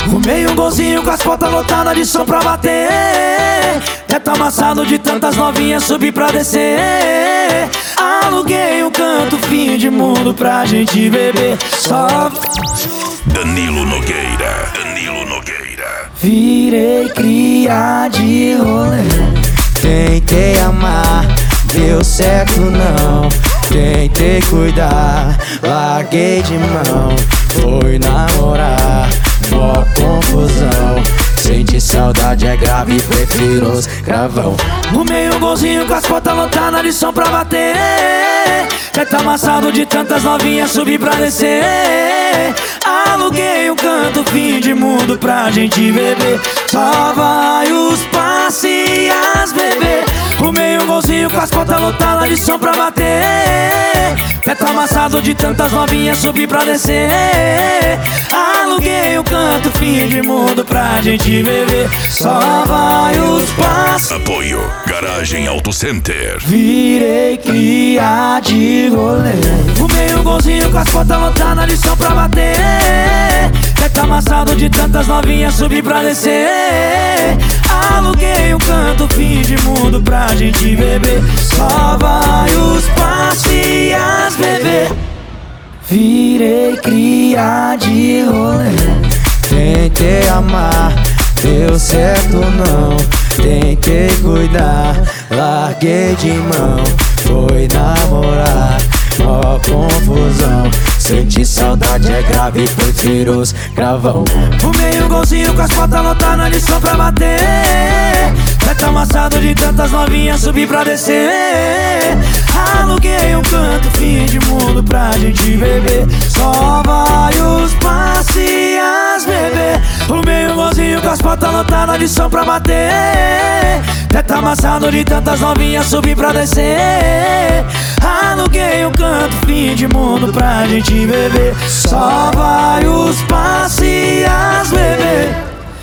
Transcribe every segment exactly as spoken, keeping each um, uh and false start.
Arrumei um golzinho com as portas lotadas de som pra bater. Teto amassado de tantas novinhas subir pra descer. Aluguei um canto, fim de mundo pra gente beber. Só Danilo Nogueira, Danilo Nogueira. virei cria de rolê. Tentei amar, deu certo não. Tentei cuidar, larguei de mão. Fui namorar, mó confusão. Sente saudade é grave, prefiro os gravão. Arrumei um golzinho com as portas lotadas de som pra bater. Teto amassado de tantas novinhas subir pra descer. Aluguei um canto, fim de mundo pra gente beber. Só vai os passes e as bebê. Arrumei um golzinho com as portas lotadas de som pra bater. Teto amassado de tantas novinhas subir pra descer. Aluguei um canto, fim de mundo pra gente beber. Só vai os passos. Apoio Garagem Auto Center. Virei cria de rolê. Arrumei um golzinho com as portas lotadas de som pra bater. Teto amassado de tantas novinhas subir pra descer. Aluguei um canto, fim de mundo pra gente beber. Só vai os passos e as bebê. Virei cria de rolê. Tentei amar, deu certo não. Tentei cuidar, larguei de mão. Fui namorar, mó confusão. Senti saudade é grave, prefiro os gravão. Arrumei um golzinho com as portas lotadas de som pra bater. Teto amassado de tantas novinhas subir pra descer. Aluguei um canto, fim de mundo pra gente beber. Só vai os passes e as bebê. Arrumei um golzinho com as portas lotadas de som pra bater. Teto amassado de tantas novinhas subir pra descer. Aluguei um canto, fim de mundo pra gente beber. Só vai os passes e as bebê.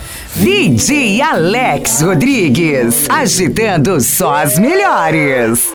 D J Alex Rodrigues, agitando só as melhores.